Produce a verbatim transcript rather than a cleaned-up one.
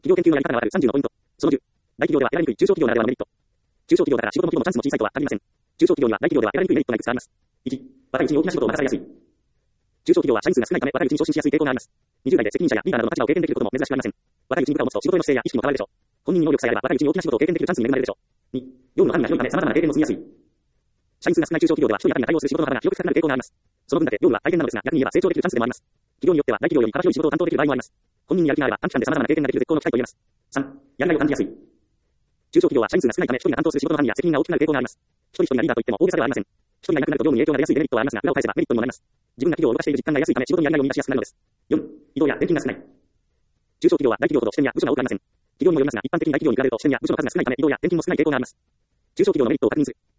企業研究のやり方がわかるさんじゅうのポイント。そのじゅう。大企業では得られにくい中小企業ならではのメリット。中小企業だから仕事の規模もチャンスも小さいとは限りません。中小企業には大企業では得られにくいメリットがいくつかあります。いち、若いうちに大きな仕事を任されやすい。中小企業は社員数が少ないため若いうちに昇進しやすい傾向があります。にじゅう代で責任者やリーダーなどの立場を経験できることも珍しくありません。若いうちに部下を持つと仕事への姿勢や意識も変わるでしょう。本人に能力さえあれば若いうちに大きな仕事を経験できるチャンスに恵まれるでしょう。に、業務の範囲が広いため様々な経験も積みやすい。社員数が少ない中小企業では一人当たりに対応する仕事の幅が広く深くなる傾向があります。その分だけ業務は大変なのですが逆に言えば成長できるチャンスでもあります。企業によっては大企業より幅広い仕事を担当できる場合もあります。本人にやる気があれば短期間で様々な経験ができる絶好の機会と言えます。さん、やりがいを感じやすい。中小企業は社員数が少ないため一人が担当する仕事の範囲や責任が大きくなる傾向があります。一人一人がリーダーといっても大げさではありません。一人がいなくなると業務に影響が出やすいデメリットはありますが裏を返せばメリットにもなります。自分が企業を動かしている実感が安いため仕事にやりがいを見出しやすくなるのです。よん、移動や転勤が少ない。中小企業は大企業ほど支店や部署が多くありません。企業にもよりますが一般的に大企業に比べると支店や部署の数が少ないため移動や転勤も少ない傾向があります。中小企業のメリットを確認する。